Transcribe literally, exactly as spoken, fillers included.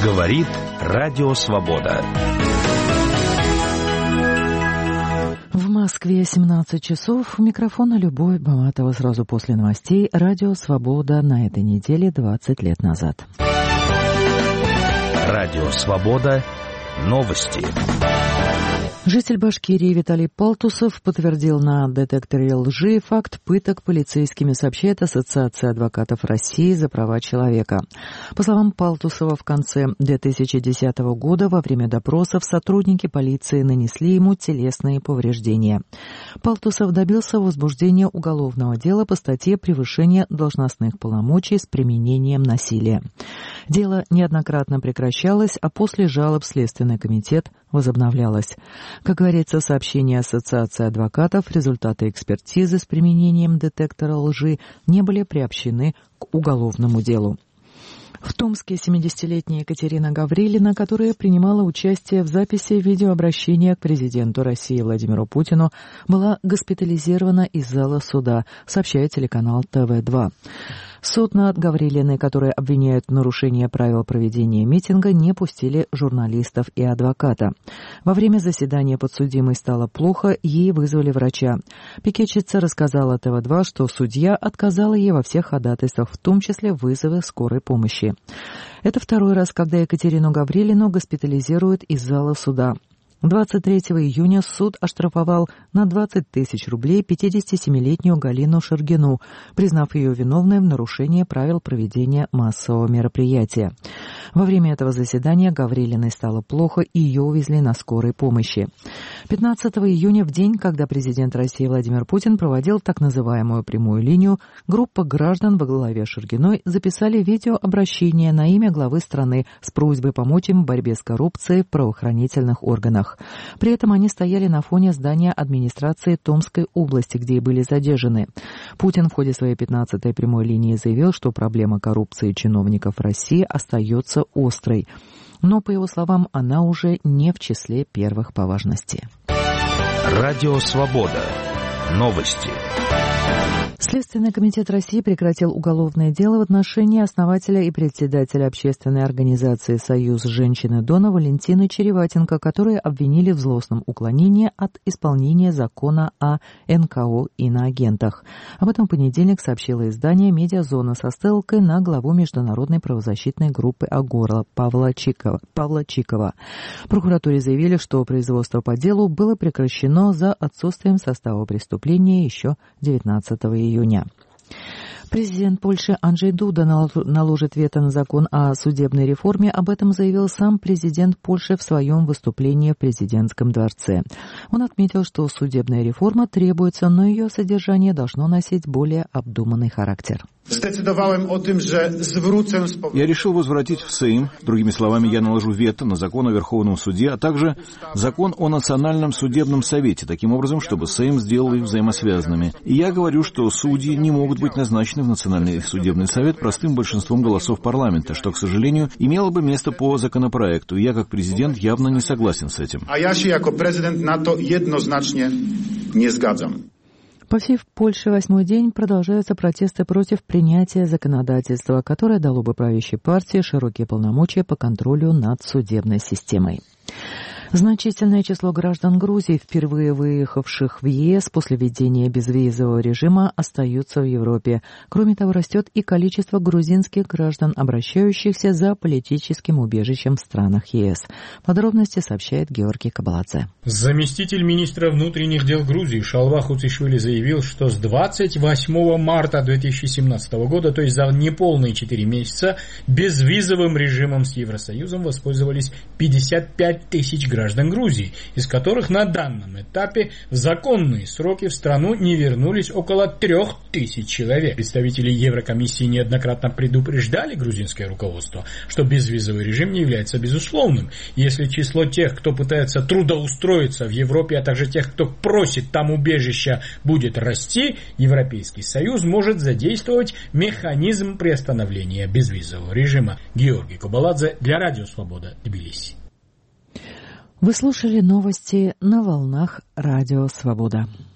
Говорит Радио Свобода. В Москве семнадцать часов. У микрофона Любовь Баматова. Сразу после новостей. Радио Свобода на этой неделе двадцать лет назад. Радио Свобода. Новости. Житель Башкирии Виталий Палтусов подтвердил на детекторе лжи факт пыток полицейскими, сообщает Ассоциация адвокатов России за права человека. По словам Палтусова, в конце две тысячи десятого года во время допросов сотрудники полиции нанесли ему телесные повреждения. Палтусов добился возбуждения уголовного дела по статье «Превышение должностных полномочий с применением насилия». Дело неоднократно прекращалось, а после жалоб Следственный комитет возобновлялось. Как говорится в сообщении Ассоциации адвокатов, результаты экспертизы с применением детектора лжи не были приобщены к уголовному делу. В Томске семидесятилетняя Екатерина Гаврилина, которая принимала участие в записи видеообращения к президенту России Владимиру Путину, была госпитализирована из зала суда, сообщает телеканал Тэ Вэ два. Суд над Гаврилиной, которые обвиняют в нарушении правил проведения митинга, не пустили журналистов и адвоката. Во время заседания подсудимой стало плохо, ей вызвали врача. Пикетчица рассказала Тэ Вэ два, что судья отказала ей во всех ходатайствах, в том числе вызовы скорой помощи. Это второй раз, когда Екатерину Гаврилину госпитализируют из зала суда. двадцать третьего июня суд оштрафовал на двадцать тысяч рублей пятидесятисемилетнюю Галину Шергину, признав ее виновной в нарушении правил проведения массового мероприятия. Во время этого заседания Гаврилиной стало плохо, и ее увезли на скорой помощи. пятнадцатого июня, в день, когда президент России Владимир Путин проводил так называемую прямую линию, группа граждан во главе Шергиной записали видеообращение на имя главы страны с просьбой помочь им в борьбе с коррупцией в правоохранительных органах. При этом они стояли на фоне здания администрации Томской области, где и были задержаны. Путин в ходе своей пятнадцатой прямой линии заявил, что проблема коррупции чиновников России остается острой. Но, по его словам, она уже не в числе первых по важности. Радио Свобода. Новости. Следственный комитет России прекратил уголовное дело в отношении основателя и председателя общественной организации «Союз женщины Дона» Валентины Череватенко, которые обвинили в злостном уклонении от исполнения закона о эн ка о иноагентах. Об этом в понедельник сообщило издание «Медиазона» со ссылкой на главу международной правозащитной группы «Агора» Павла Чикова. Павла Чикова. В прокуратуре заявили, что производство по делу было прекращено за отсутствием состава преступления еще девятнадцатого июня. Президент Польши Анджей Дуда наложит вето на закон о судебной реформе. Об этом заявил сам президент Польши в своем выступлении в президентском дворце. Он отметил, что судебная реформа требуется, но ее содержание должно носить более обдуманный характер. Я решил возвратить в Сейм, другими словами, я наложу вето на закон о Верховном суде, а также закон о Национальном судебном совете, таким образом, чтобы Сейм сделал их взаимосвязанными. И я говорю, что судьи не могут быть назначены в Национальный судебный совет простым большинством голосов парламента, что, к сожалению, имело бы место по законопроекту. И я, как президент, явно не согласен с этим. А я, как президент, на то jednoznacznie не zgadzam. По всей Польше восьмой день продолжаются протесты против принятия законодательства, которое дало бы правящей партии широкие полномочия по контролю над судебной системой. Значительное число граждан Грузии, впервые выехавших в е эс после введения безвизового режима, остаются в Европе. Кроме того, растет и количество грузинских граждан, обращающихся за политическим убежищем в странах е эс. Подробности сообщает Георгий Кабаладзе. Заместитель министра внутренних дел Грузии Шалва Хуцишвили заявил, что с двадцать восьмого марта две тысячи семнадцатого года, то есть за неполные четыре месяца, безвизовым режимом с Евросоюзом воспользовались пятьдесят пять тысяч граждан. граждан Грузии, из которых на данном этапе в законные сроки в страну не вернулись около трех тысяч человек. Представители Еврокомиссии неоднократно предупреждали грузинское руководство, что безвизовый режим не является безусловным. Если число тех, кто пытается трудоустроиться в Европе, а также тех, кто просит там убежища, будет расти, Европейский Союз может задействовать механизм приостановления безвизового режима. Георгий Кабаладзе для Радио Свобода, Тбилиси. Вы слушали новости на волнах Радио Свобода.